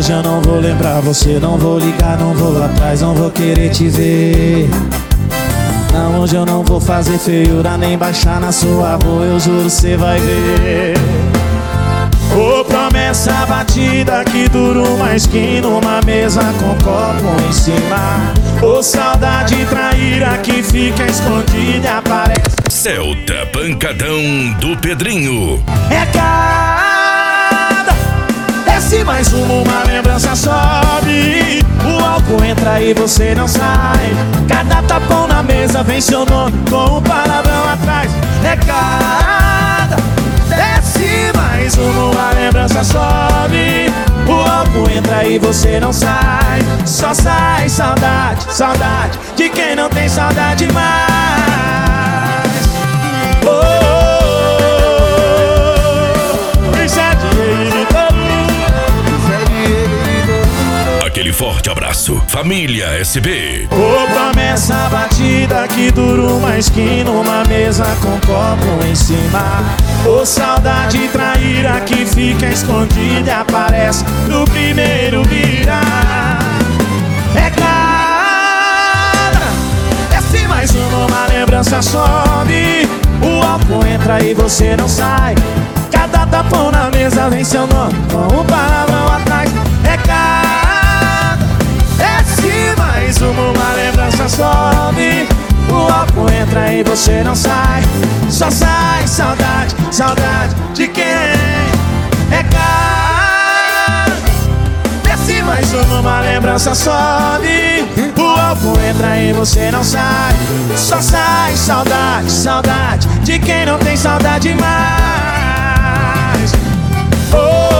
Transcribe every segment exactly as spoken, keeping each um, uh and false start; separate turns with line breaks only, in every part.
hoje eu não vou lembrar você, não vou ligar, não vou atrás, não vou querer te ver. Não, hoje eu não vou fazer feiura, nem baixar na sua rua, eu juro cê vai ver. Ô, promessa batida que dura uma esquina, uma mesa com copo em cima. Ô, saudade traíra que fica escondida e aparece.
Celta Pancadão do Pedrinho.
É cada desce mais uma, uma lembrança sobe. O álcool entra e você não sai. Cada tapão na mesa vem seu nome com um palavrão atrás. É cada desce mais uma, uma lembrança sobe. O álcool entra e você não sai. Só sai saudade, saudade de quem não tem saudade mais. Oh, oh, oh,
oh. Aquele forte abraço, família S B.
Ô, promessa batida que dura uma esquina, uma mesa com copo em cima. Ô, saudade traíra que fica escondida e aparece no primeiro virar. É cada desce mais uma, uma lembrança sobe. O álcool entra e você não sai. Cada tapão na mesa vem seu nome com um palavrão atrás. É cada desce mais uma, uma lembrança sobe. O álcool entra e você não sai. Só sai saudade, saudade de quem é cada desce mais uma, uma lembrança sobe. O álcool entra e você não sai. Só sai saudade, saudade de quem não tem saudade mais. Oh,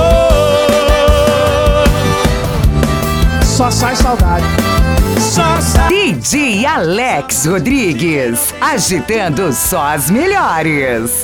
oh, oh. Só sai saudade. Só sai.
D J Alex Rodrigues, agitando só as melhores.